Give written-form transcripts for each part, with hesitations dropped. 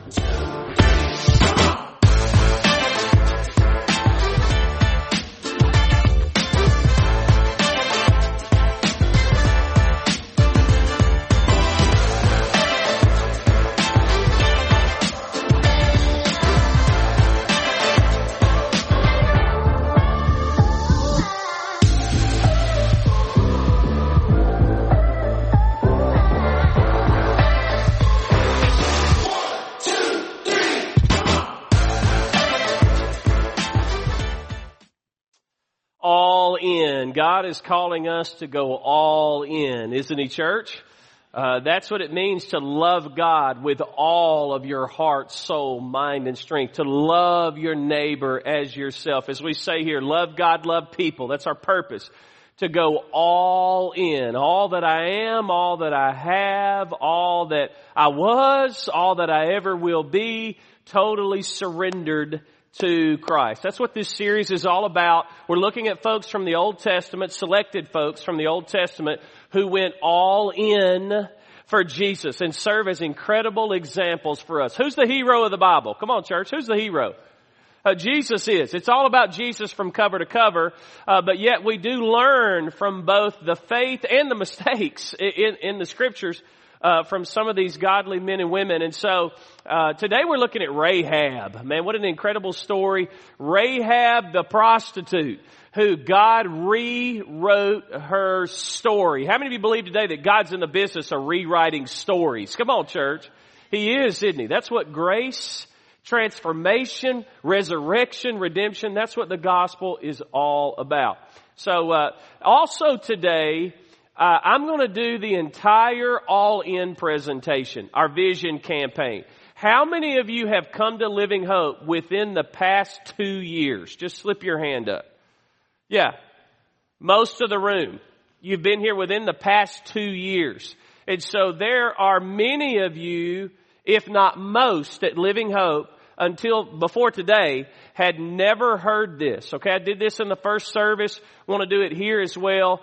All in. God is calling us to go all in, isn't He, church? That's what it means to love God with all of your heart, soul, mind, and strength. To love your neighbor as yourself. As we say here, love God, love people. That's our purpose. To go all in. All that I am, all that I have, all that I was, all that I ever will be, totally surrendered to Christ. That's what this series is all about. We're looking at folks from the Old Testament, selected folks from the Old Testament who went all in for Jesus and serve as incredible examples for us. Who's the hero of the Bible? Come on, church. Who's the hero? Jesus is. It's all about Jesus from cover to cover, but yet we do learn from both the faith and the mistakes in the Scriptures from some of these godly men and women. And so today we're looking at Rahab. Man, what an incredible story. Rahab the prostitute, who God rewrote her story. How many of you believe today that God's in the business of rewriting stories? Come on, church. He is, isn't He? That's what grace, transformation, resurrection, redemption, that's what the gospel is all about. So also today, I'm going to do the entire all-in presentation, our vision campaign. How many of you have come to Living Hope within the past 2 years? Just slip your hand up. Yeah, most of the room. You've been here within the past 2 years. And so there are many of you, if not most, at Living Hope until before today had never heard this. Okay, I did this in the first service. Want to do it here as well.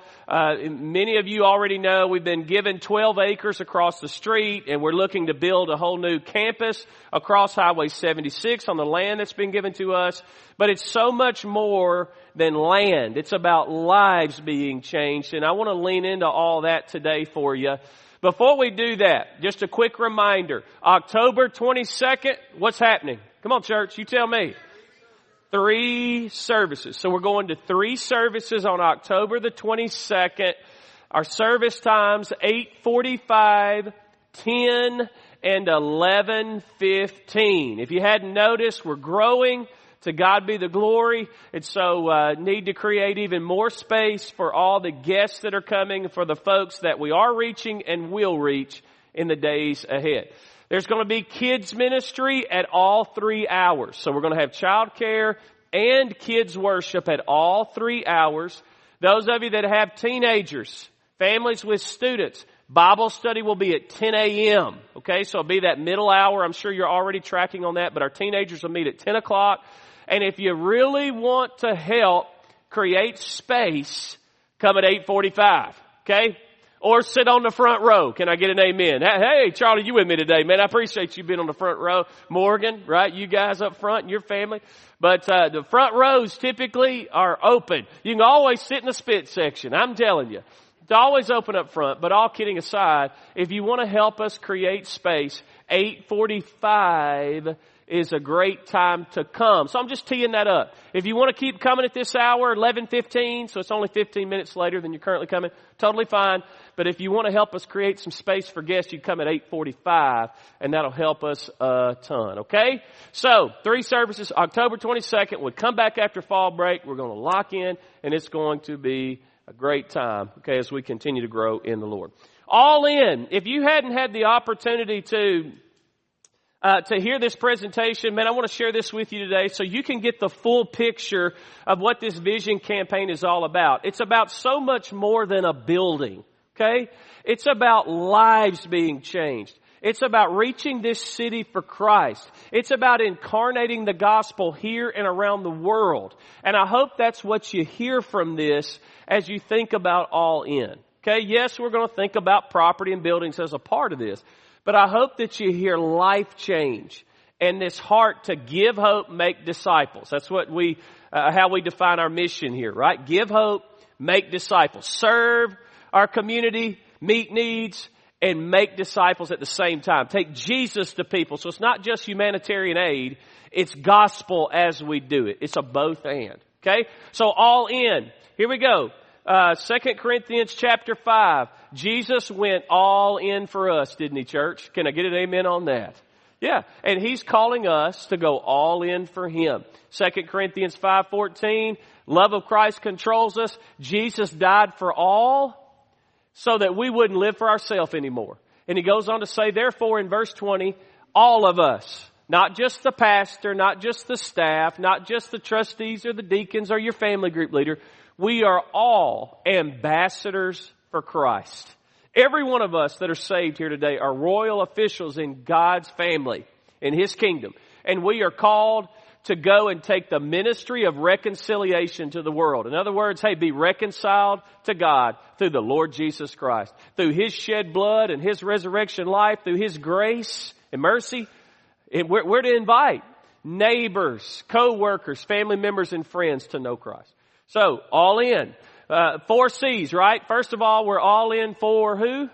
Many of you already know we've been given 12 acres across the street, and we're looking to build a whole new campus across Highway 76 on the land that's been given to us. But it's so much more than land. It's about lives being changed, and I want to lean into all that today for you. Before we do that, just a quick reminder. October 22nd, what's happening? Come on, church, you tell me. 3 services. So we're going to 3 services on October the 22nd. Our service times 8:45, 10, and 11:15. If you hadn't noticed, we're growing. To God be the glory. And so need to create even more space for all the guests that are coming, for the folks that we are reaching and will reach in the days ahead. There's going to be kids ministry at all 3 hours. So we're going to have childcare and kids worship at all 3 hours. Those of you that have teenagers, families with students, Bible study will be at 10 a.m. Okay, so it'll be that middle hour. I'm sure you're already tracking on that, but our teenagers will meet at 10 o'clock. And if you really want to help create space, come at 8:45, okay? Or sit on the front row. Can I get an amen? Hey, Charlie, you with me today, man. I appreciate you being on the front row. Morgan, right? You guys up front and your family. But the front rows typically are open. You can always sit in the spit section. I'm telling you. It's always open up front. But all kidding aside, if you want to help us create space, 8:45 is a great time to come. So I'm just teeing that up. If you want to keep coming at this hour, 11:15, so it's only 15 minutes later than you're currently coming, totally fine. But if you want to help us create some space for guests, you come at 8:45, and that'll help us a ton, okay? So 3 services, October 22nd. We'll come back after fall break. We're going to lock in, and it's going to be a great time, okay, as we continue to grow in the Lord. All in. If you hadn't had the opportunity to hear this presentation, man, I want to share this with you today so you can get the full picture of what this vision campaign is all about. It's about so much more than a building, okay? It's about lives being changed. It's about reaching this city for Christ. It's about incarnating the gospel here and around the world. And I hope that's what you hear from this as you think about all in. Okay, yes, we're going to think about property and buildings as a part of this. But I hope that you hear life change. and this heart to give hope, make disciples. That's what how we define our mission here, right? Give hope, make disciples. Serve our community, meet needs, and make disciples at the same time. Take Jesus to people. So it's not just humanitarian aid. It's gospel as we do it. It's a both and. Okay? So all in. Here we go. 2 Corinthians chapter 5. Jesus went all in for us, didn't he, church? Can I get an amen on that? Yeah. And he's calling us to go all in for him. 2 Corinthians 5:14. Love of Christ controls us. Jesus died for all so that we wouldn't live for ourselves anymore. And he goes on to say, therefore, in verse 20, all of us, not just the pastor, not just the staff, not just the trustees or the deacons or your family group leader, we are all ambassadors for Christ. Every one of us that are saved here today are royal officials in God's family, in his kingdom. And we are called to go and take the ministry of reconciliation to the world. In other words, hey, be reconciled to God through the Lord Jesus Christ. Through his shed blood and his resurrection life, through his grace and mercy. And we're to invite neighbors, co-workers, family members, and friends to know Christ. So, all in. 4 C's, right? First of all, we're all in for who?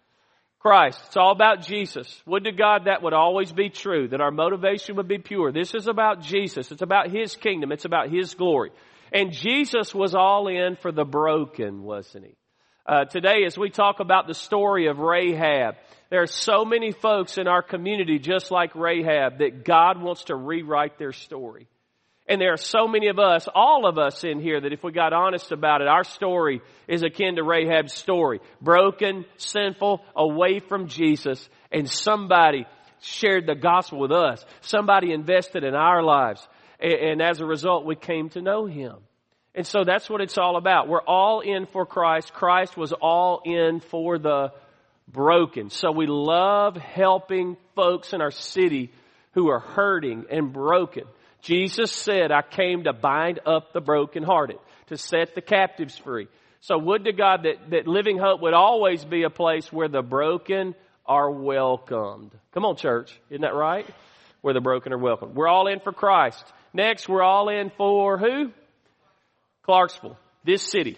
Christ. It's all about Jesus. Would to God that would always be true, that our motivation would be pure. This is about Jesus. It's about his kingdom. It's about his glory. And Jesus was all in for the broken, wasn't he? Today, as we talk about the story of Rahab, there are so many folks in our community just like Rahab that God wants to rewrite their story. And there are so many of us, all of us in here, that if we got honest about it, our story is akin to Rahab's story. Broken, sinful, away from Jesus, and somebody shared the gospel with us. Somebody invested in our lives. And as a result, we came to know him. And so that's what it's all about. We're all in for Christ. Christ was all in for the broken. So we love helping folks in our city who are hurting and broken. Jesus said, I came to bind up the brokenhearted, to set the captives free. So would to God that Living Hope would always be a place where the broken are welcomed. Come on, church. Isn't that right? Where the broken are welcomed. We're all in for Christ. Next, we're all in for who? Clarksville, this city.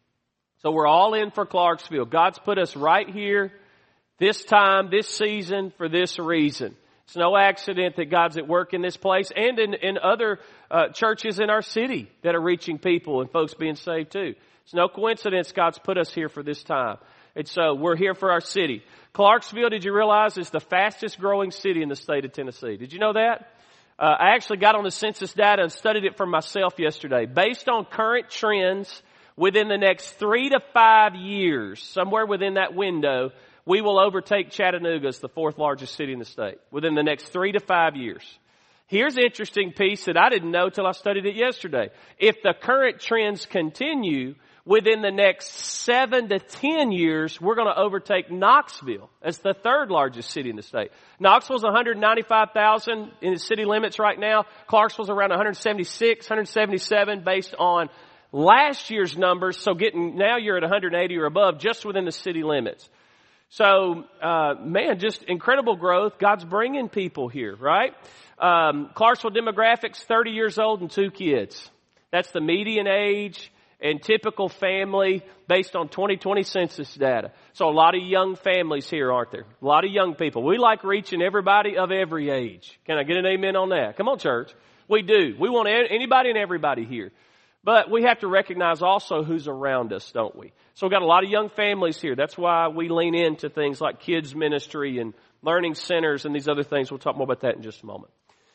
So we're all in for Clarksville. God's put us right here, this time, this season, for this reason. It's no accident that God's at work in this place and in other churches in our city that are reaching people and folks being saved too. It's no coincidence God's put us here for this time. And so we're here for our city. Clarksville, did you realize, is the fastest growing city in the state of Tennessee? Did you know that? I actually got on the census data and studied it for myself yesterday. Based on current trends, within the next 3 to 5 years, somewhere within that window, we will overtake Chattanooga as the 4th largest city in the state within the next 3 to 5 years. Here's an interesting piece that I didn't know till I studied it yesterday. If the current trends continue, within the next 7 to 10 years, we're going to overtake Knoxville as the 3rd largest city in the state. Knoxville's 195,000 in the city limits right now. Clarksville's around 176, 177 based on last year's numbers. So now you're at 180 or above just within the city limits. So, just incredible growth. God's bringing people here, right? Clarksville demographics, 30 years old and 2 kids. That's the median age and typical family based on 2020 census data. So a lot of young families here, aren't there? A lot of young people. We like reaching everybody of every age. Can I get an amen on that? Come on, church. We do. We want anybody and everybody here. But we have to recognize also who's around us, don't we? So we've got a lot of young families here. That's why we lean into things like kids ministry and learning centers and these other things. We'll talk more about that in just a moment.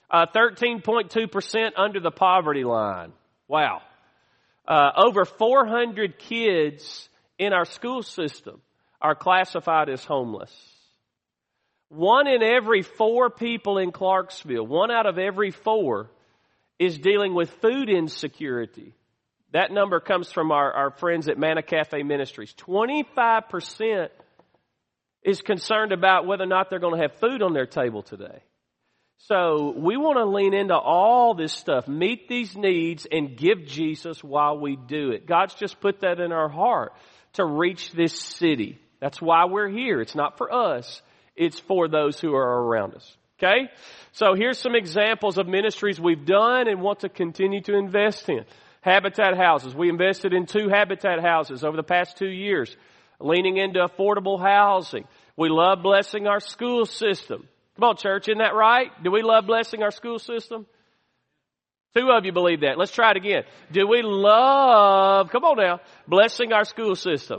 13.2% under the poverty line. Wow. Over 400 kids in our school system are classified as homeless. 1 in every 4 people in Clarksville, 1 out of every 4, is dealing with food insecurity. That number comes from our friends at Manna Cafe Ministries. 25% is concerned about whether or not they're going to have food on their table today. So we want to lean into all this stuff, meet these needs, and give Jesus while we do it. God's just put that in our heart to reach this city. That's why we're here. It's not for us. It's for those who are around us. Okay? So here's some examples of ministries we've done and want to continue to invest in. Habitat houses. We invested in 2 Habitat houses over the past 2 years, leaning into affordable housing. We love blessing our school system. Come on, church, isn't that right? Do we love blessing our school system? 2 of you believe that. Let's try it again. Do we love, come on now, blessing our school system?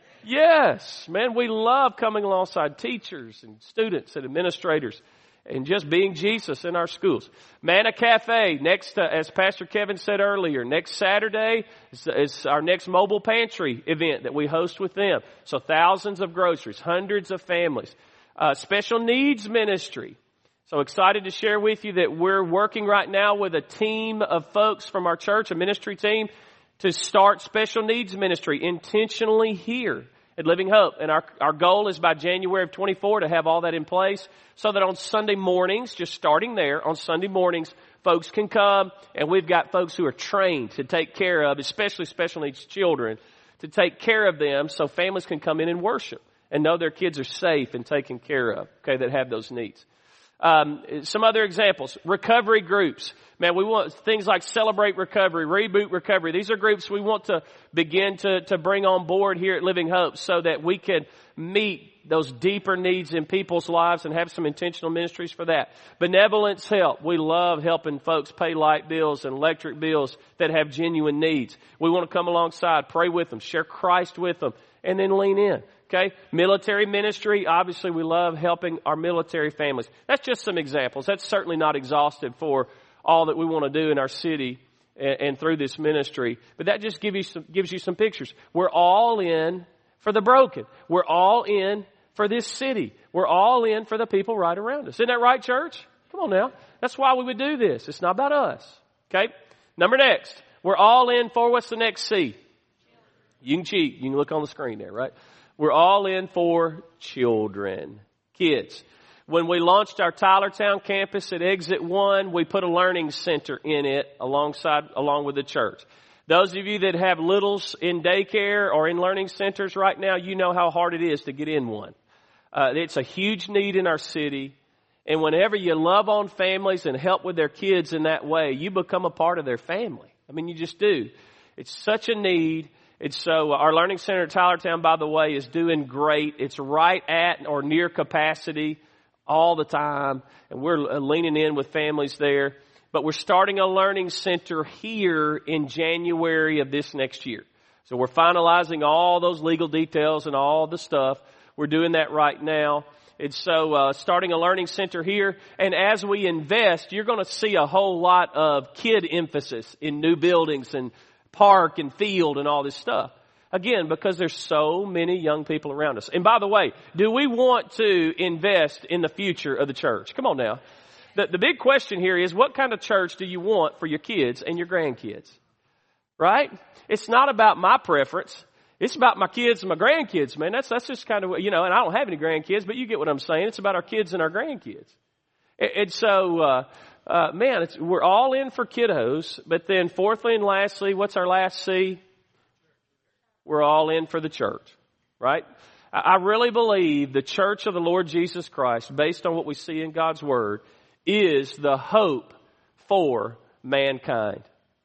Yes, man, we love coming alongside teachers and students and administrators and just being Jesus in our schools. Manna Cafe, next, as Pastor Kevin said earlier, next Saturday is our next mobile pantry event that we host with them. So thousands of groceries, hundreds of families. Special needs ministry. So excited to share with you that we're working right now with a team of folks from our church, a ministry team, to start special needs ministry intentionally here at Living Hope. And our goal is by January of 24 to have all that in place so that on Sunday mornings, just starting there, on Sunday mornings, folks can come and we've got folks who are trained to take care of, especially special needs children, to take care of them so families can come in and worship and know their kids are safe and taken care of, okay, that have those needs. Some other examples, recovery groups. Man, we want things like Celebrate Recovery, Reboot Recovery. These are groups we want to begin to bring on board here at Living Hope so that we can meet those deeper needs in people's lives and have some intentional ministries for that. Benevolence Help. We love helping folks pay light bills and electric bills that have genuine needs. We want to come alongside, pray with them, share Christ with them, and then lean in. Okay, military ministry, obviously we love helping our military families. That's just some examples. That's certainly not exhaustive for all that we want to do in our city and through this ministry. But that just gives you some pictures. We're all in for the broken. We're all in for this city. We're all in for the people right around us. Isn't that right, church? Come on now. That's why we would do this. It's not about us. Okay, next. We're all in for, what's the next C? You can cheat. You can look on the screen there, right? We're all in for children, kids. When we launched our Tylertown campus at Exit 1, we put a learning center in it along with the church. Those of you that have littles in daycare or in learning centers right now, you know how hard it is to get in one. It's a huge need in our city. And whenever you love on families and help with their kids in that way, you become a part of their family. I mean, you just do. It's such a need. And so our Learning Center at Tylertown, by the way, is doing great. It's right at or near capacity all the time. And we're leaning in with families there. But we're starting a Learning Center here in January of this next year. So we're finalizing all those legal details and all the stuff. We're doing that right now. And so starting a Learning Center here. And as we invest, you're going to see a whole lot of kid emphasis in new buildings and park and field and all this stuff. Again, because there's so many young people around us. And by the way, do we want to invest in the future of the church? Come on now. The big question here is, what kind of church do you want for your kids and your grandkids? Right? It's not about my preference. It's about my kids and my grandkids, man. That's just kind of, and I don't have any grandkids, but you get what I'm saying. It's about our kids and our grandkids. And so, we're all in for kiddos, but then fourthly and lastly, what's our last C? We're all in for the church, right? I really believe the church of the Lord Jesus Christ, based on what we see in God's Word, is the hope for mankind.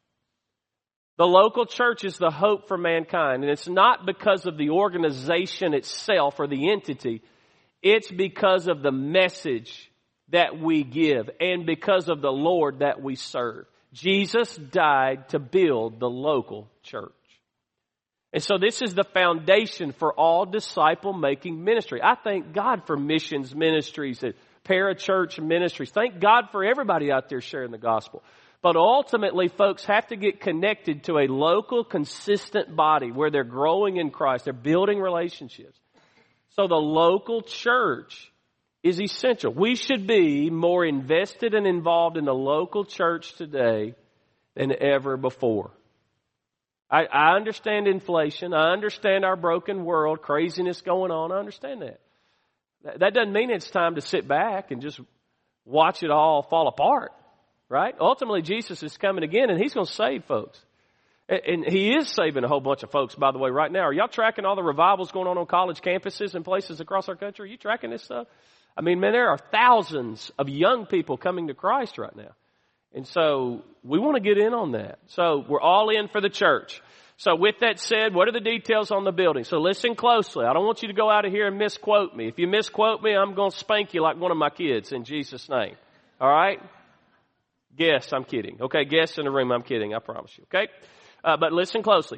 The local church is the hope for mankind, and it's not because of the organization itself or the entity. It's because of the message that we give and because of the Lord that we serve. Jesus died to build the local church. And so this is the foundation for all disciple-making ministry. I thank God for missions ministries and parachurch ministries. Thank God for everybody out there sharing the gospel. But ultimately, folks have to get connected to a local, consistent body where they're growing in Christ. They're building relationships. So the local church is essential. We should be more invested and involved in the local church today than ever before. I understand inflation. I understand our broken world, craziness going on. I understand that. That doesn't mean it's time to sit back and just watch it all fall apart, right? Ultimately, Jesus is coming again, and He's going to save folks. And He is saving a whole bunch of folks, by the way, right now. Are y'all tracking all the revivals going on college campuses and places across our country? Are you tracking this stuff? I mean, man, there are thousands of young people coming to Christ right now. And so we want to get in on that. So we're all in for the church. So with that said, what are the details on the building? So listen closely. I don't want you to go out of here and misquote me. If you misquote me, I'm going to spank you like one of my kids in Jesus' name. All right? Guess, I'm kidding. Okay, guess in the room, I'm kidding. I promise you. Okay? But listen closely.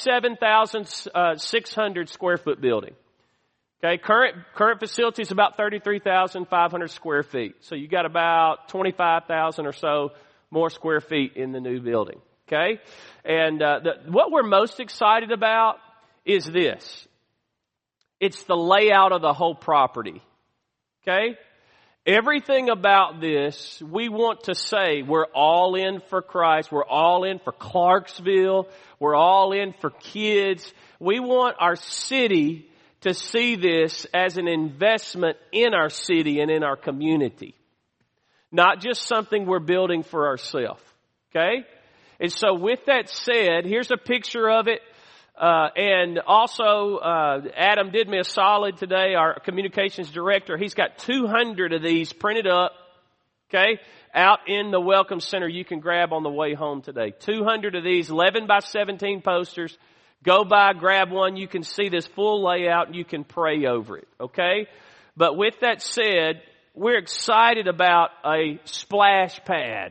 57,600 square foot building. Okay, current facility is about 33,500 square feet. So you got about 25,000 or so more square feet in the new building. Okay, and what we're most excited about is this. It's the layout of the whole property. Okay, everything about this, we want to say we're all in for Christ. We're all in for Clarksville. We're all in for kids. We want our city to see this as an investment in our city and in our community. Not just something we're building for ourselves. Okay? And so with that said, here's a picture of it. And also, Adam did me a solid today, our communications director. He's got 200 of these printed up. Okay? Out in the Welcome Center you can grab on the way home today. 200 of these, 11 by 17 posters. Go by, grab one. You can see this full layout and you can pray over it. Okay? But with that said, we're excited about a splash pad,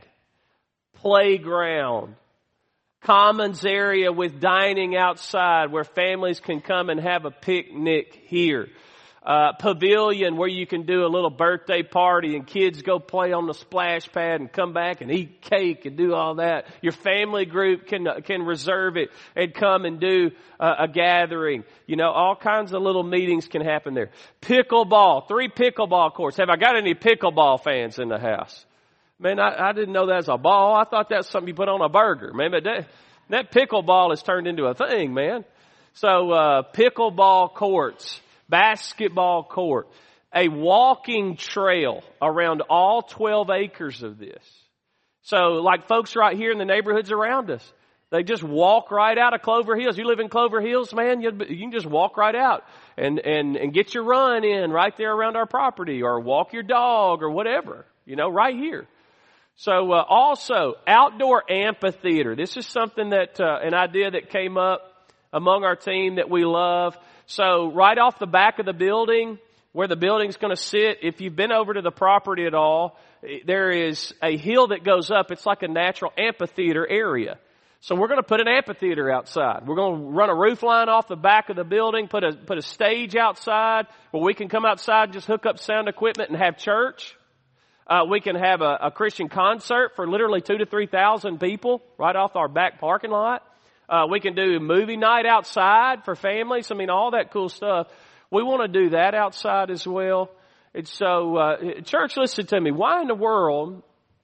playground, commons area with dining outside where families can come and have a picnic here. Pavilion where you can do a little birthday party and kids go play on the splash pad and come back and eat cake and do all that. Your family group can reserve it and come and do a gathering. You know, all kinds of little meetings can happen there. Pickleball, 3 pickleball courts. Have I got any pickleball fans in the house? Man, I didn't know that was a ball. I thought that's something you put on a burger. Man, but that pickleball has turned into a thing, man. So, pickleball courts. Basketball court, a walking trail around all 12 acres of this. So like folks right here in the neighborhoods around us, they just walk right out of Clover Hills. You live in Clover Hills, man, you can just walk right out and get your run in right there around our property or walk your dog or whatever, you know, right here. So also outdoor amphitheater. This is something that an idea that came up among our team that we love. So right off the back of the building, where the building's going to sit, if you've been over to the property at all, there is a hill that goes up. It's like a natural amphitheater area. So we're going to put an amphitheater outside. We're going to run a roof line off the back of the building, put a stage outside where we can come outside and just hook up sound equipment and have church. We can have a Christian concert for literally 2,000 to 3,000 people right off our back parking lot. We can do movie night outside for families. I mean, all that cool stuff. We want to do that outside as well. And so, church, listen to me. Why in the world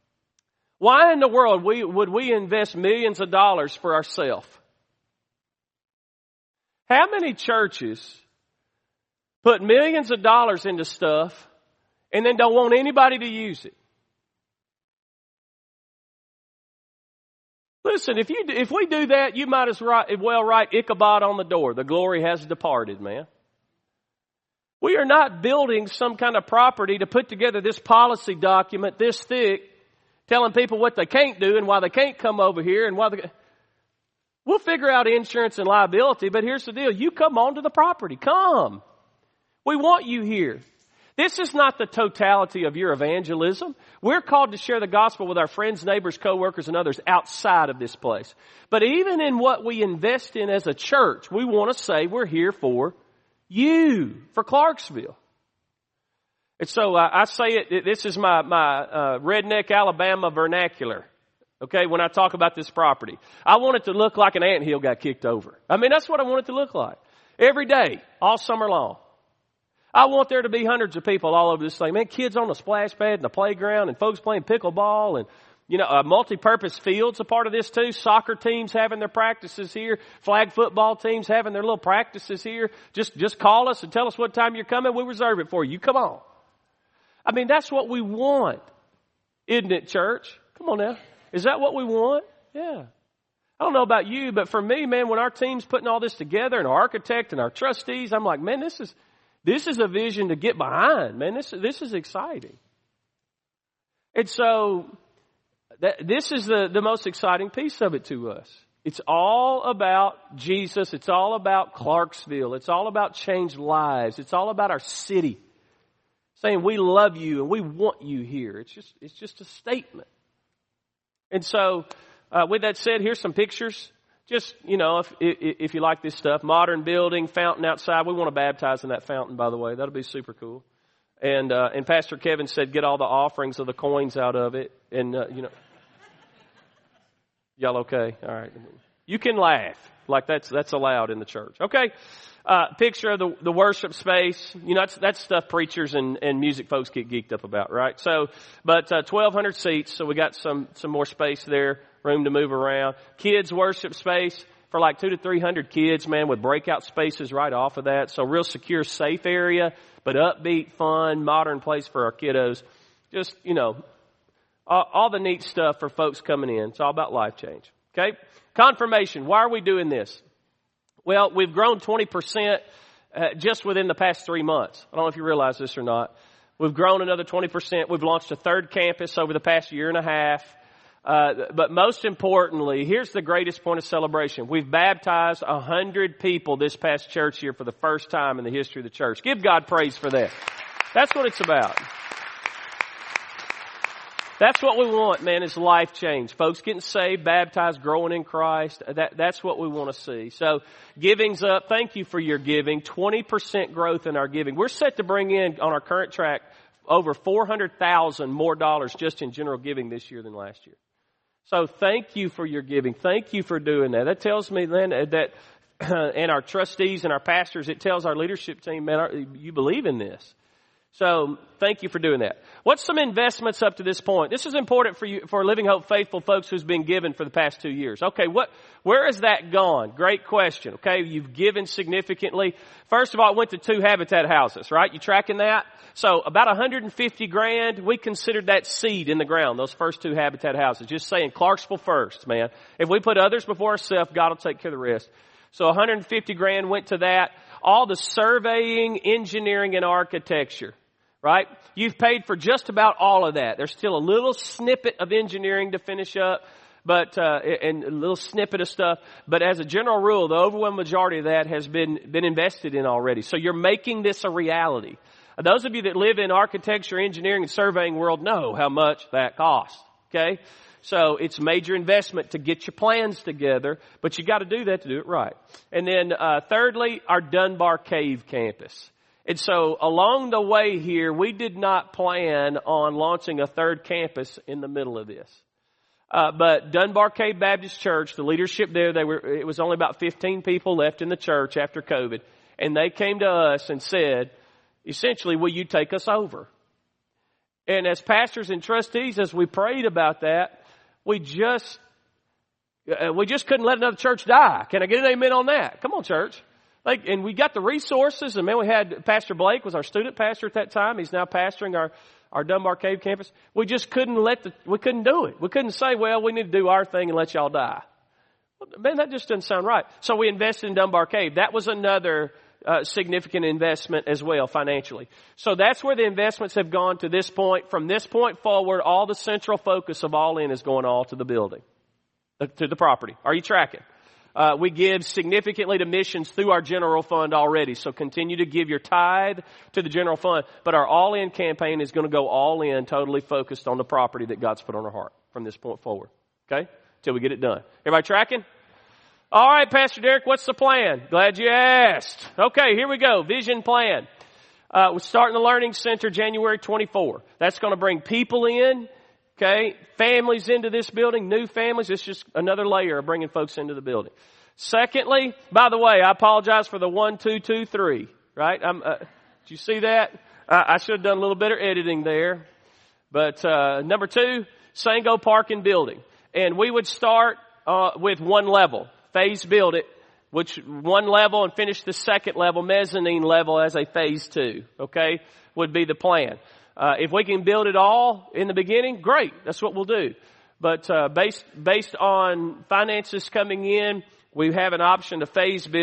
would we invest millions of dollars for ourselves? How many churches put millions of dollars into stuff and then don't want anybody to use it? Listen, if we do that, you might as well write Ichabod on the door. The glory has departed, man. We are not building some kind of property to put together this policy document this thick, telling people what they can't do and why they can't come over here and why we'll figure out insurance and liability, but here's the deal. You come onto the property. Come. We want you here. This is not the totality of your evangelism. We're called to share the gospel with our friends, neighbors, coworkers, and others outside of this place. But even in what we invest in as a church, we want to say we're here for you, for Clarksville. And so I say it, this is my redneck Alabama vernacular. Okay, when I talk about this property. I want it to look like an anthill got kicked over. I mean, that's what I want it to look like. Every day, all summer long. I want there to be hundreds of people all over this thing. Man, kids on the splash pad and the playground and folks playing pickleball and, you know, multi-purpose fields a part of this too. Soccer teams having their practices here. Flag football teams having their little practices here. Just call us and tell us what time you're coming. We'll reserve it for you. Come on. I mean, that's what we want. Isn't it, church? Come on now. Is that what we want? Yeah. I don't know about you, but for me, man, when our team's putting all this together and our architect and our trustees, I'm like, man, this is This is a vision to get behind, man. This is exciting. And so this is the most exciting piece of it to us. It's all about Jesus. It's all about Clarksville. It's all about changed lives. It's all about our city. Saying we love you and we want you here. It's just a statement. And so, with that said, here's some pictures. Just, if you like this stuff, modern building, fountain outside. We want to baptize in that fountain, by the way. That'll be super cool. And Pastor Kevin said, get all the offerings of the coins out of it. And, y'all okay? All right. You can laugh. Like that's allowed in the church. Okay. Picture of the worship space. That's stuff preachers and music folks get geeked up about, right? So, but 1,200 seats. So we got some more space there, room to move around. Kids worship space for like 200 to 300 kids, man, with breakout spaces right off of that. So real secure, safe area, but upbeat, fun, modern place for our kiddos. Just, all the neat stuff for folks coming in. It's all about life change. Okay. Confirmation. Why are we doing this? Well, we've grown 20% just within the past 3 months. I don't know if you realize this or not. We've grown another 20%. We've launched a third campus over the past year and a half. But most importantly, here's the greatest point of celebration. We've baptized 100 people this past church year for the first time in the history of the church. Give God praise for that. That's what it's about. That's what we want, man, is life change. Folks getting saved, baptized, growing in Christ. That's what we want to see. So giving's up. Thank you for your giving. 20% growth in our giving. We're set to bring in, on our current track, over $400,000 more dollars just in general giving this year than last year. So thank you for your giving. Thank you for doing that. That tells me then that, and our trustees and our pastors, it tells our leadership team, man, you believe in this. So thank you for doing that. What's some investments up to this point? This is important for you, for Living Hope faithful folks who's been given for the past 2 years. Okay, where has that gone? Great question. Okay, you've given significantly. First of all, it went to 2 Habitat houses, right? You tracking that? So about $150,000, we considered that seed in the ground, those first 2 Habitat houses. Just saying Clarksville first, man. If we put others before ourselves, God will take care of the rest. So $150,000 went to that. All the surveying, engineering, and architecture. Right? You've paid for just about all of that. There's still a little snippet of engineering to finish up, but, and a little snippet of stuff. But as a general rule, the overwhelming majority of that has been invested in already. So you're making this a reality. Those of you that live in architecture, engineering, and surveying world know how much that costs. Okay? So it's major investment to get your plans together, but you got to do that to do it right. And then, thirdly, our Dunbar Cave campus. And so along the way here, we did not plan on launching a third campus in the middle of this. But Dunbar Cave Baptist Church, the leadership there, it was only about 15 people left in the church after COVID. And they came to us and said, essentially, will you take us over? And as pastors and trustees, as we prayed about that, we just couldn't let another church die. Can I get an amen on that? Come on, church. And we got the resources, and man, we had Pastor Blake was our student pastor at that time. He's now pastoring our Dunbar Cave campus. We just couldn't we couldn't do it. We couldn't say, well, we need to do our thing and let y'all die. Well, man, that just doesn't sound right. So we invested in Dunbar Cave. That was another significant investment as well financially. So that's where the investments have gone to this point. From this point forward, all the central focus of All In is going all to the building, to the property. Are you tracking? We give significantly to missions through our general fund already. So continue to give your tithe to the general fund. But our All In campaign is going to go all in, totally focused on the property that God's put on our heart from this point forward. Okay? Till we get it done. Everybody tracking? All right, Pastor Derek, what's the plan? Glad you asked. Okay, here we go. Vision plan. We're starting the Learning Center January 24. That's going to bring people in. Okay, families into this building, new families. It's just another layer of bringing folks into the building. Secondly, by the way, I apologize for the 1, 2, 2, 3. Right? Did you see that? I should have done a little better editing there. But number 2, Sango Park and building, and we would start with 1 level, phase build it, which 1 level, and finish the 2nd level, mezzanine level, as a phase 2. Okay, would be the plan. If we can build it all in the beginning, great. That's what we'll do. But based on finances coming in, we have an option to phase build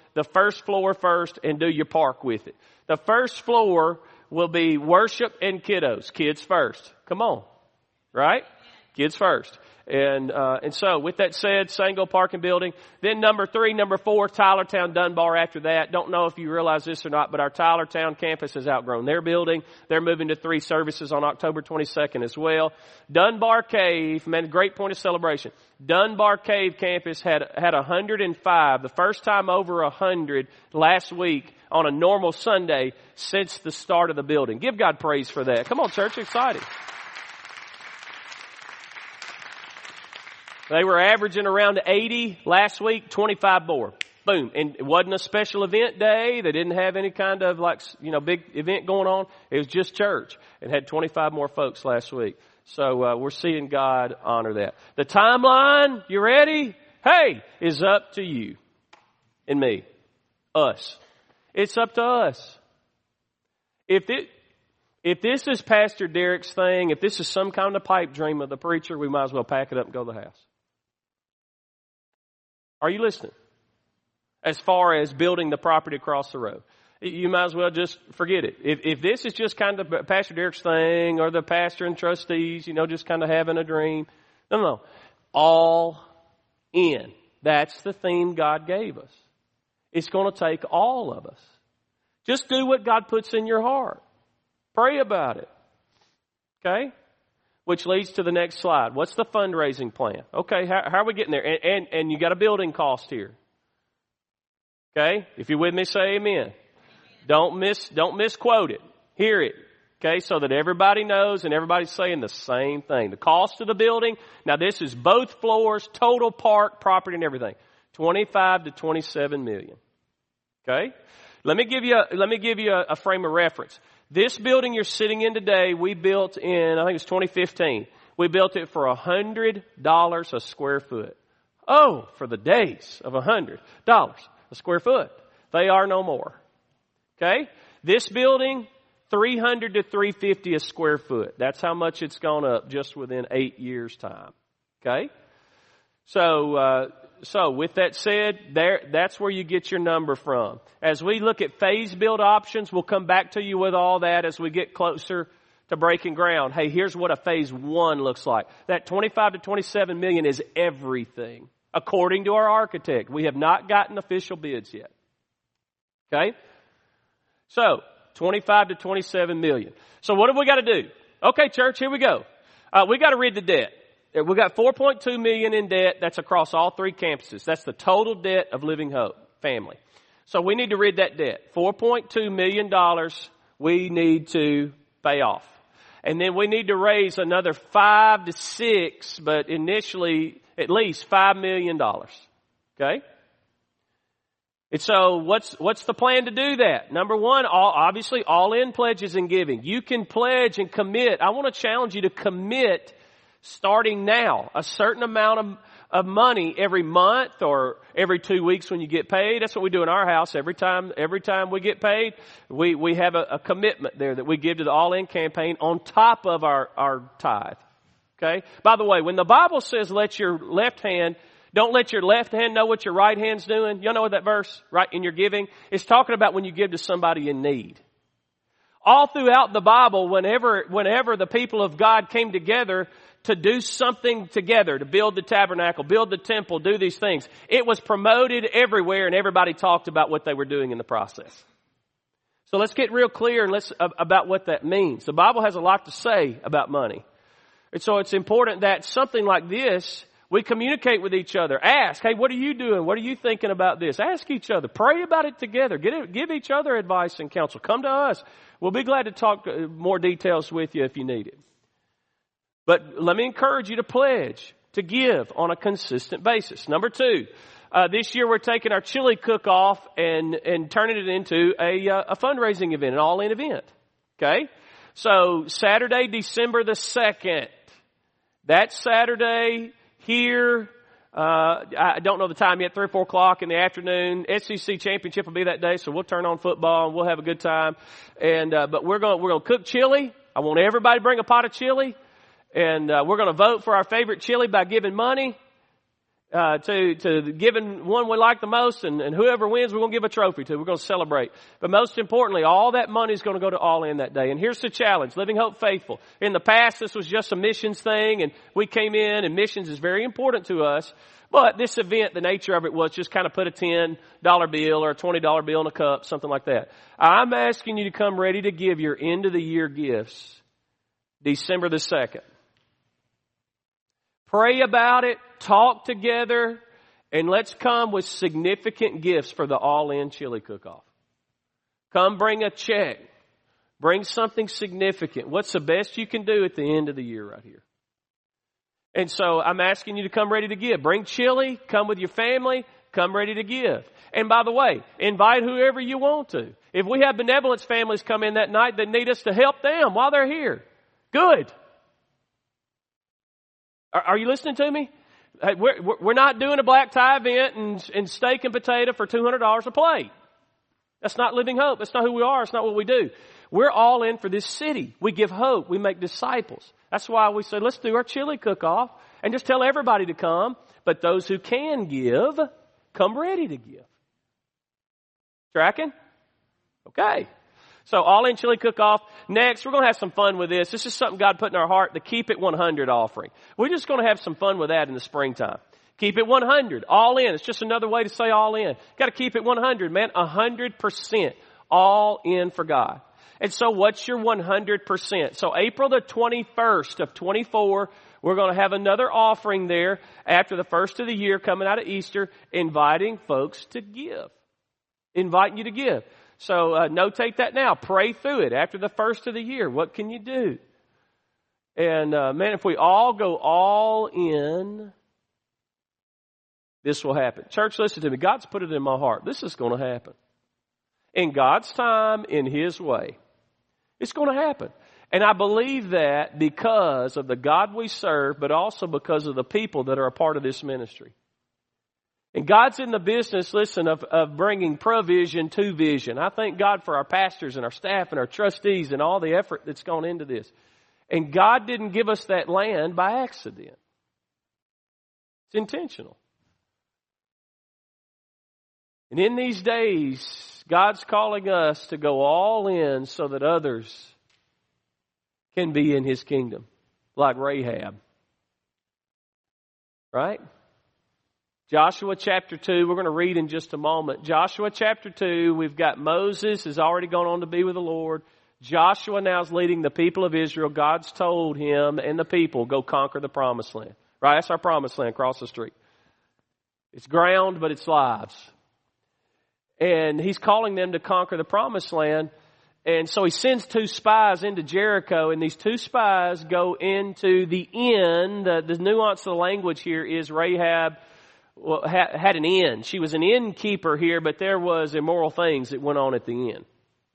the first floor first and do your park with it. The first floor will be worship and kiddos. Kids first. Come on. Right? Kids first. And so with that said, single parking building. Then number 4, Tylertown Dunbar after that. Don't know if you realize this or not, but our Tylertown campus has outgrown their building. They're moving to 3 services on October 22nd as well. Dunbar Cave, man, great point of celebration. Dunbar Cave campus had 105, the first time over 100 last week on a normal Sunday since the start of the building. Give God praise for that. Come on, church, exciting. They were averaging around 80 last week, 25 more. Boom. And it wasn't a special event day. They didn't have any kind of big event going on. It was just church. It had 25 more folks last week. So we're seeing God honor that. The timeline, you ready? Hey, is up to you and me. Us. It's up to us. If this is Pastor Derek's thing, if this is some kind of pipe dream of the preacher, we might as well pack it up and go to the house. Are you listening? As far as building the property across the road, you might as well just forget it. If this is just kind of Pastor Derek's thing or the pastor and trustees, just kind of having a dream. No. All in. That's the theme God gave us. It's going to take all of us. Just do what God puts in your heart. Pray about it. Okay? Which leads to the next slide. What's the fundraising plan? Okay, how are we getting there? And you got a building cost here. Okay? If you're with me, say amen. Don't misquote it. Hear it. Okay, so that everybody knows and everybody's saying the same thing. The cost of the building, now this is both floors, total park, property and everything. 25 to 27 million. Okay? Let me give you a frame of reference. This building you're sitting in today, we built in, I think it was 2015. We built it for $100 a square foot. Oh, for the days of $100 a square foot. They are no more. Okay? This building, $300 to $350 a square foot. That's how much it's gone up just within 8 years' time. Okay? So with that said, that's where you get your number from. As we look at phase build options, we'll come back to you with all that as we get closer to breaking ground. Hey, here's what a phase 1 looks like. That 25 to 27 million is everything, according to our architect. We have not gotten official bids yet. Okay? So, 25 to 27 million. So what have we got to do? Okay, church, here we go. We got to rid the debt. We got $4.2 million in debt. That's across all 3 campuses. That's the total debt of Living Hope family. So we need to rid that debt. $4.2 million we need to pay off. And then we need to raise another 5 to 6, but initially at least $5 million. Okay? And so what's the plan to do that? Number 1, obviously all in pledges and giving. You can pledge and commit. I want to challenge you to commit starting now, a certain amount of money every month or every 2 weeks when you get paid. That's what we do in our house. Every time we get paid, we have a commitment there that we give to the All-In campaign on top of our tithe. Okay? By the way, when the Bible says don't let your left hand know what your right hand's doing. You know what that verse, right, in your giving? It's talking about when you give to somebody in need. All throughout the Bible, whenever the people of God came together to do something together, to build the tabernacle, build the temple, do these things, it was promoted everywhere and everybody talked about what they were doing in the process. So let's get real clear about what that means. The Bible has a lot to say about money. And so it's important that something like this, we communicate with each other. Ask, hey, what are you doing? What are you thinking about this? Ask each other. Pray about it together. Give each other advice and counsel. Come to us. We'll be glad to talk more details with you if you need it. But let me encourage you to pledge, to give on a consistent basis. Number 2, this year we're taking our chili cook-off and turning it into a fundraising event, an all-in event. Okay? So Saturday, December the 2nd. That Saturday here, I don't know the time yet, 3 or 4 o'clock in the afternoon. SEC championship will be that day, so we'll turn on football and we'll have a good time. And but we're going to cook chili. I want everybody to bring a pot of chili. And we're going to vote for our favorite chili by giving money. to giving one we like the most, and whoever wins, we're going to give a trophy to. We're going to celebrate. But most importantly, all that money is going to go to All In that day. And here's the challenge, Living Hope Faithful. In the past, this was just a missions thing, and we came in, and missions is very important to us. But this event, the nature of it was just kind of put a $10 bill or a $20 bill in a cup, something like that. I'm asking you to come ready to give your end of the year gifts December the 2nd. Pray about it, talk together, and let's come with significant gifts for the All-In Chili Cook-Off. Come bring a check. Bring something significant. What's the best you can do at the end of the year right here? And so I'm asking you to come ready to give. Bring chili, come with your family, come ready to give. And by the way, invite whoever you want to. If we have benevolence families come in that night that need us to help them while they're here, good. Are you listening to me? We're not doing a black tie event and steak and potato for $200 a plate. That's not Living Hope. That's not who we are. It's not what we do. We're all in for this city. We give hope. We make disciples. That's why we say, let's do our chili cook-off and just tell everybody to come. But those who can give, come ready to give. Tracking? Okay. So All-In Chili Cook-Off. Next, we're going to have some fun with this. This is something God put in our heart, the Keep It 100 offering. We're just going to have some fun with that in the springtime. Keep it 100. All in. It's just another way to say all in. Got to keep it 100, man. 100%. All in for God. And so what's your 100%? So April the 21st of 24, we're going to have another offering there after the first of the year coming out of Easter, inviting folks to give. Inviting you to give. So notate that now. Pray through it. After the first of the year, what can you do? And man, if we all go all in, this will happen. Church, listen to me. God's put it in my heart. This is going to happen. In God's time, in His way. It's going to happen. And I believe that because of the God we serve, but also because of the people that are a part of this ministry. And God's in the business, listen, of bringing provision to vision. I thank God for our pastors and our staff and our trustees and all the effort that's gone into this. And God didn't give us that land by accident. It's intentional. And in these days, God's calling us to go all in so that others can be in His kingdom, like Rahab. Right? Joshua chapter 2, we're going to read in just a moment. Joshua chapter 2, we've got Moses has already gone on to be with the Lord. Joshua now is leading the people of Israel. God's told him and the people, go conquer the promised land. Right? That's our promised land across the street. It's ground, but it's lives. And he's calling them to conquer the promised land. And so he sends 2 spies into Jericho, and these 2 spies go into the inn. The nuance of the language here is Rahab had an inn. She was an innkeeper here, but there was immoral things that went on at the inn.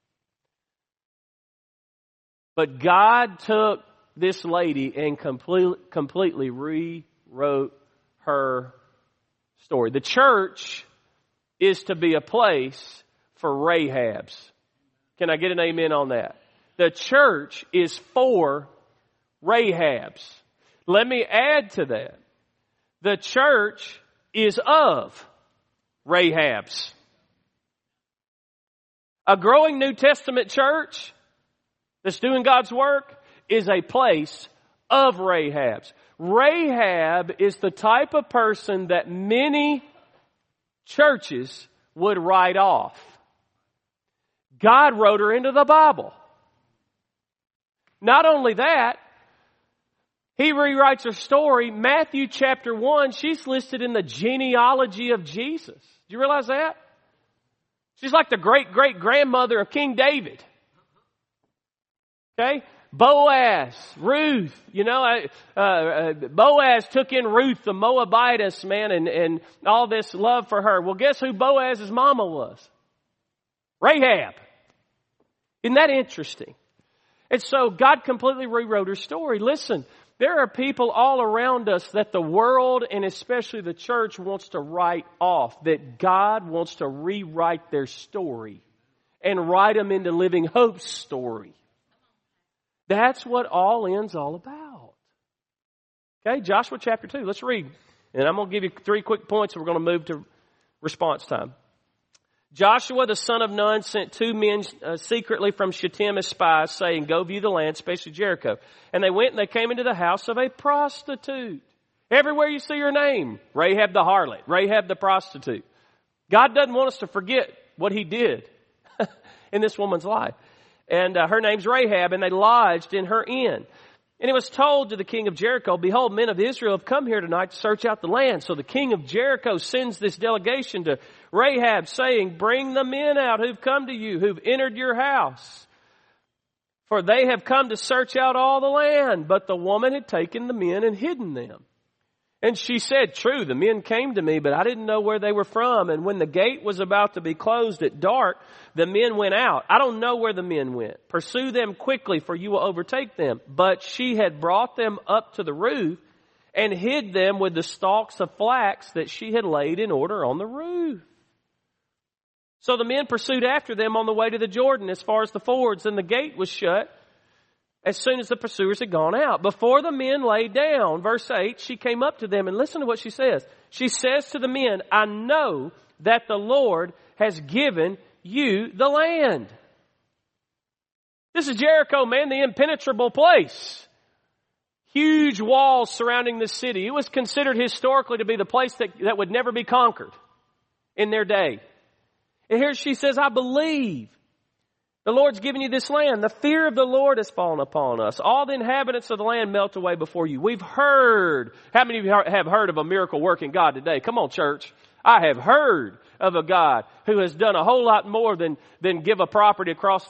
But God took this lady and completely rewrote her story. The church is to be a place for Rahabs. Can I get an amen on that? The church is for Rahabs. Let me add to that. The church is of Rahabs. A growing New Testament church that's doing God's work is a place of Rahabs. Rahab is the type of person that many churches would write off. God wrote her into the Bible. Not only that, He rewrites her story. Matthew chapter 1, she's listed in the genealogy of Jesus. Do you realize that? She's like the great-great-grandmother of King David. Okay? Boaz, Ruth, Boaz took in Ruth, the Moabitess, man, and all this love for her. Well, guess who Boaz's mama was? Rahab. Isn't that interesting? And so God completely rewrote her story. Listen, there are people all around us that the world and especially the church wants to write off, that God wants to rewrite their story and write them into Living Hope's story. That's what all in's all about. Okay, Joshua chapter 2. Let's read. And I'm going to give you 3 quick points and we're going to move to response time. Joshua, the son of Nun, sent 2 men secretly from Shittim as spies, saying, go view the land, especially Jericho. And they went and they came into the house of a prostitute. Everywhere you see her name, Rahab the harlot, Rahab the prostitute. God doesn't want us to forget what he did in this woman's life. And her name's Rahab, and they lodged in her inn. And it was told to the king of Jericho, behold, men of Israel have come here tonight to search out the land. So the king of Jericho sends this delegation to Rahab, saying, bring the men out who've come to you, who've entered your house. For they have come to search out all the land. But the woman had taken the men and hidden them. And she said, true, the men came to me, but I didn't know where they were from. And when the gate was about to be closed at dark, the men went out. I don't know where the men went. Pursue them quickly, for you will overtake them. But she had brought them up to the roof and hid them with the stalks of flax that she had laid in order on the roof. So the men pursued after them on the way to the Jordan as far as the fords, and the gate was shut as soon as the pursuers had gone out. Before the men lay down, verse 8, she came up to them, and listen to what she says. She says to the men, I know that the Lord has given you the land. This is Jericho, man, the impenetrable place. Huge walls surrounding the city. It was considered historically to be the place that would never be conquered in their day. And here she says, I believe the Lord's given you this land. The fear of the Lord has fallen upon us. All the inhabitants of the land melt away before you. We've heard. How many of you have heard of a miracle working God today? Come on, church. I have heard of a God who has done a whole lot more than give a property across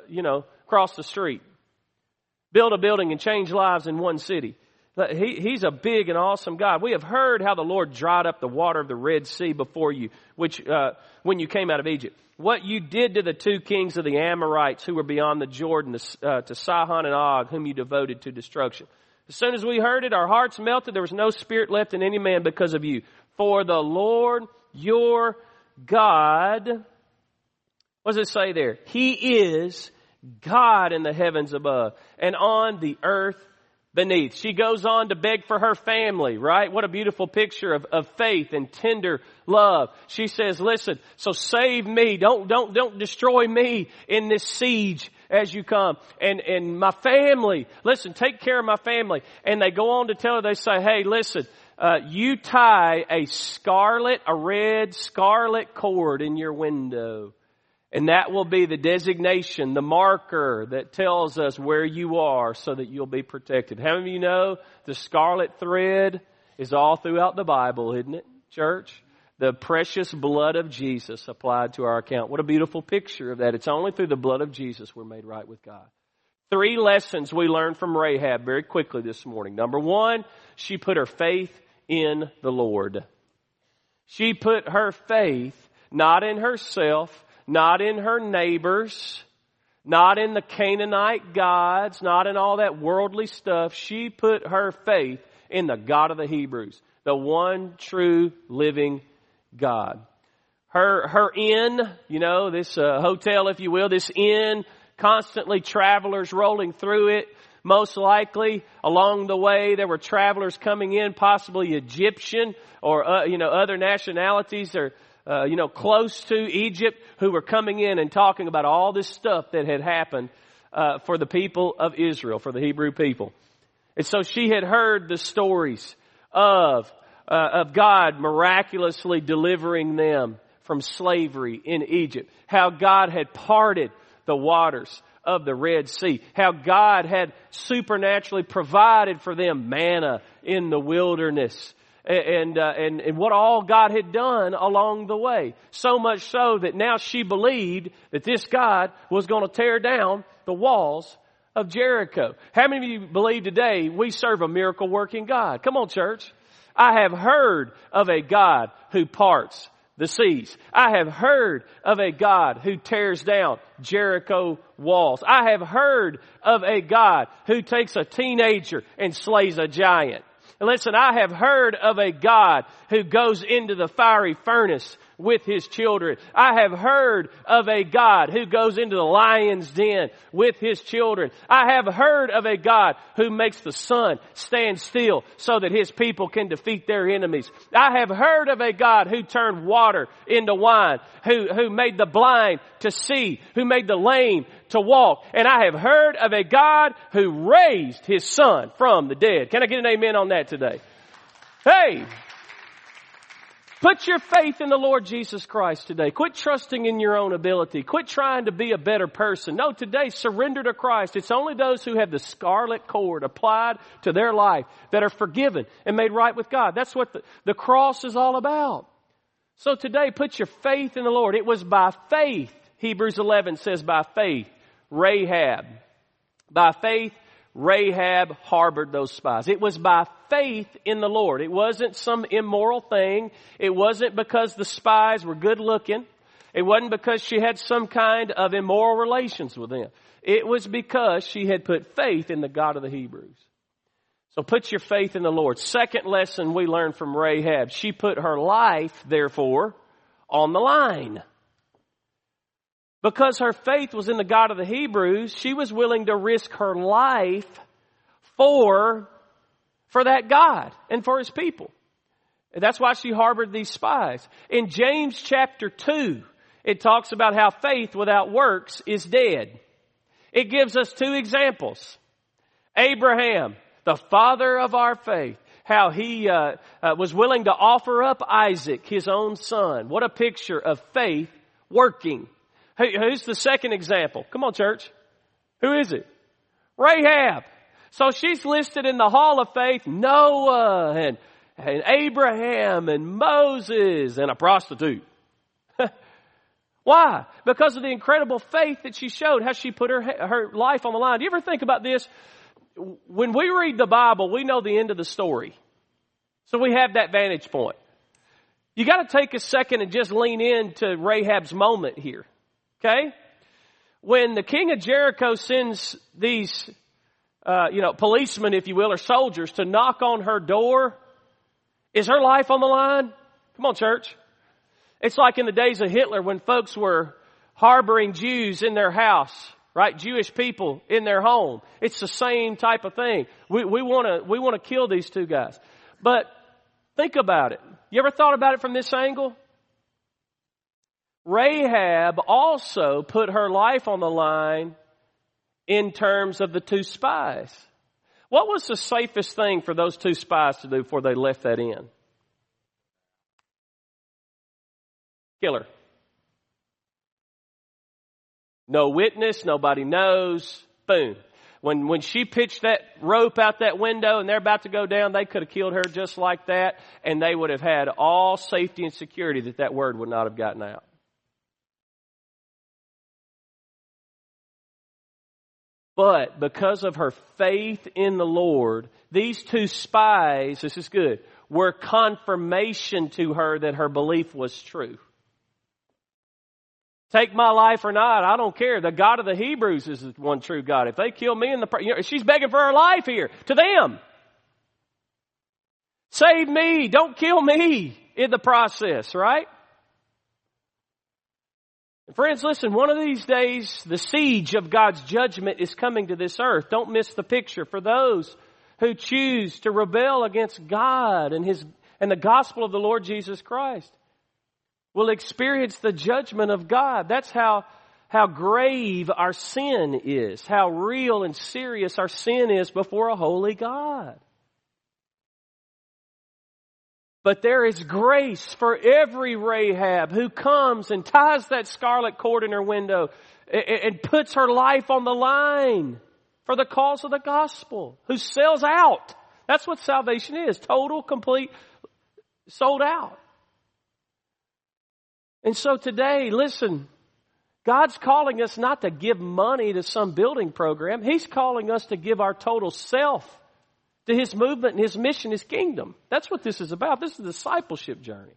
the street. Build a building and change lives in one city. He's a big and awesome God. We have heard how the Lord dried up the water of the Red Sea before you, which when you came out of Egypt. What you did to the 2 kings of the Amorites who were beyond the Jordan, to Sihon and Og, whom you devoted to destruction. As soon as we heard it, our hearts melted. There was no spirit left in any man because of you. For the Lord your God, what does it say there? He is God in the heavens above and on the earth beneath. She goes on to beg for her family, right? What a beautiful picture of faith and tender love. She says, listen, so save me. Don't destroy me in this siege as you come. And my family, listen, take care of my family. And they go on to tell her, they say, hey, listen, you tie a red scarlet cord in your window. And that will be the designation, the marker that tells us where you are so that you'll be protected. How many of you know the scarlet thread is all throughout the Bible, isn't it, church? The precious blood of Jesus applied to our account. What a beautiful picture of that. It's only through the blood of Jesus we're made right with God. 3 lessons we learned from Rahab very quickly this morning. Number 1, she put her faith in the Lord. She put her faith not in herself, not in her neighbors, not in the Canaanite gods, not in all that worldly stuff. She put her faith in the God of the Hebrews, the one true living God. Her inn, this hotel, if you will, this inn, constantly travelers rolling through it. Most likely, along the way, there were travelers coming in, possibly Egyptian or, other nationalities or close to Egypt, who were coming in and talking about all this stuff that had happened for the people of Israel, for the Hebrew people. And so she had heard the stories of God miraculously delivering them from slavery in Egypt. How God had parted the waters of the Red Sea. How God had supernaturally provided for them manna in the wilderness. And what all God had done along the way. So much so that now she believed that this God was going to tear down the walls of Jericho. How many of you believe today we serve a miracle working God? Come on, church. I have heard of a God who parts the seas. I have heard of a God who tears down Jericho walls. I have heard of a God who takes a teenager and slays a giant. And listen, I have heard of a God who goes into the fiery furnace with His children. I have heard of a God who goes into the lion's den with His children. I have heard of a God who makes the sun stand still so that His people can defeat their enemies. I have heard of a God who turned water into wine, who made the blind to see, who made the lame to walk. And I have heard of a God who raised His Son from the dead. Can I get an amen on that today? Hey! Put your faith in the Lord Jesus Christ today. Quit trusting in your own ability. Quit trying to be a better person. No, today, surrender to Christ. It's only those who have the scarlet cord applied to their life that are forgiven and made right with God. That's what the cross is all about. So today, put your faith in the Lord. It was by faith, Hebrews 11 says by faith, Rahab. By faith, Rahab harbored those spies. It was by faith in the Lord. It wasn't some immoral thing. It wasn't because the spies were good looking. It wasn't because she had some kind of immoral relations with them. It was because she had put faith in the God of the Hebrews. So put your faith in the Lord. Second lesson we learned from Rahab. She put her life, therefore, on the line. Because her faith was in the God of the Hebrews, she was willing to risk her life for that God and for His people. And that's why she harbored these spies. In James chapter 2, it talks about how faith without works is dead. It gives us two examples. Abraham, the father of our faith, how he was willing to offer up Isaac, his own son. What a picture of faith working. Who's the second example? Come on, church. Who is it? Rahab. So she's listed in the Hall of Faith, Noah and Abraham and Moses and a prostitute. Why? Because of the incredible faith that she showed, how she put her life on the line. Do you ever think about this? When we read the Bible, we know the end of the story. So we have that vantage point. You got to take a second and just lean into Rahab's moment here. Okay? When the king of Jericho sends these, policemen, if you will, or soldiers to knock on her door, is her life on the line? Come on, church. It's like in the days of Hitler when folks were harboring Jews in their house, right? Jewish people in their home. It's the same type of thing. We want to kill these two guys. But think about it. You ever thought about it from this angle? Rahab also put her life on the line in terms of the two spies. What was the safest thing for those two spies to do before they left that inn? Kill her. No witness, nobody knows. Boom. When she pitched that rope out that window and they're about to go down, they could have killed her just like that, and they would have had all safety and security that word would not have gotten out. But because of her faith in the Lord, these two spies, this is good, were confirmation to her that her belief was true. Take my life or not, I don't care. The God of the Hebrews is the one true God. If they kill me she's begging for her life here to them. Save me, don't kill me in the process, right? Friends, listen, one of these days, the siege of God's judgment is coming to this earth. Don't miss the picture. For those who choose to rebel against God and the gospel of the Lord Jesus Christ will experience the judgment of God. That's how grave our sin is, how real and serious our sin is before a holy God. But there is grace for every Rahab who comes and ties that scarlet cord in her window and puts her life on the line for the cause of the gospel, who sells out. That's what salvation is. Total, complete, sold out. And so today, listen, God's calling us not to give money to some building program. He's calling us to give our total self to His movement and His mission, His kingdom. That's what this is about. This is a discipleship journey.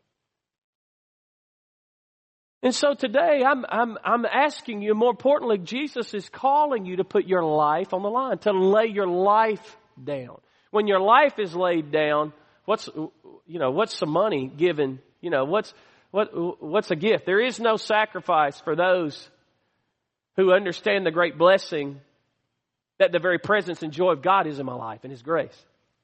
And so today, I'm asking you, more importantly, Jesus is calling you to put your life on the line, to lay your life down. When your life is laid down, what's some money given? What's a gift? There is no sacrifice for those who understand the great blessing that the very presence and joy of God is in my life and His grace.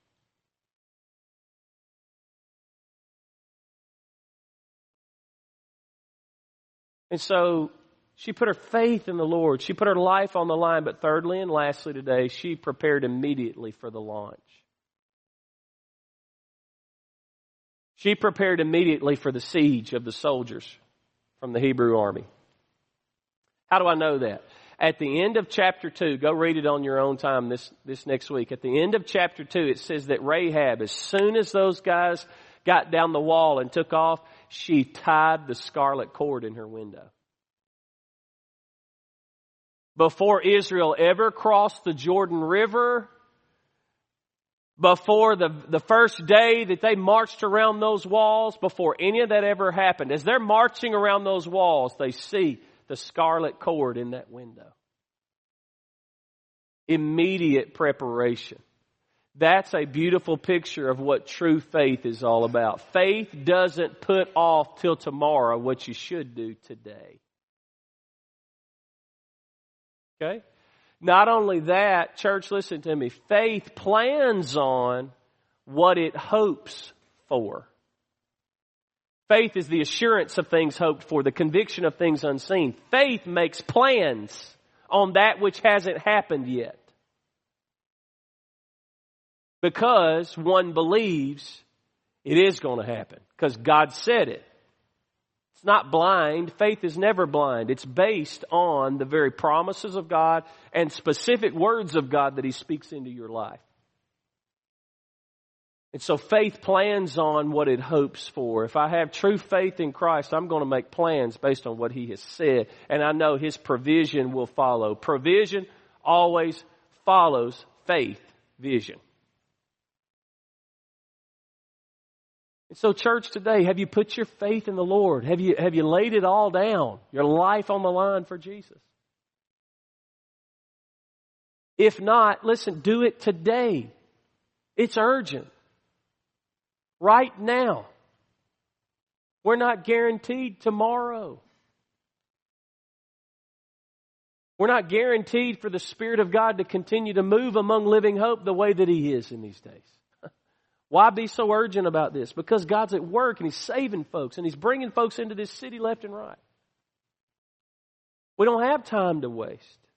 And so she put her faith in the Lord. She put her life on the line. But thirdly and lastly today, she prepared immediately for the launch. She prepared immediately for the siege of the soldiers from the Hebrew army. How do I know that? At the end of chapter 2, go read it on your own time this next week. At the end of chapter 2, it says that Rahab, as soon as those guys got down the wall and took off, she tied the scarlet cord in her window. Before Israel ever crossed the Jordan River, before the first day that they marched around those walls, before any of that ever happened, as they're marching around those walls, they see the scarlet cord in that window. Immediate preparation. That's a beautiful picture of what true faith is all about. Faith doesn't put off till tomorrow what you should do today. Okay? Not only that, church, listen to me. Faith plans on what it hopes for. Faith is the assurance of things hoped for, the conviction of things unseen. Faith makes plans on that which hasn't happened yet. Because one believes it is going to happen. Because God said it. It's not blind. Faith is never blind. It's based on the very promises of God and specific words of God that He speaks into your life. And so faith plans on what it hopes for. If I have true faith in Christ, I'm going to make plans based on what He has said. And I know His provision will follow. Provision always follows faith, vision. And so church today, have you put your faith in the Lord? Have you laid it all down? Your life on the line for Jesus? If not, listen, do it today. It's urgent. Right now. We're not guaranteed tomorrow. We're not guaranteed for the Spirit of God to continue to move among Living Hope the way that He is in these days. Why be so urgent about this? Because God's at work and He's saving folks and He's bringing folks into this city left and right. We don't have time to waste.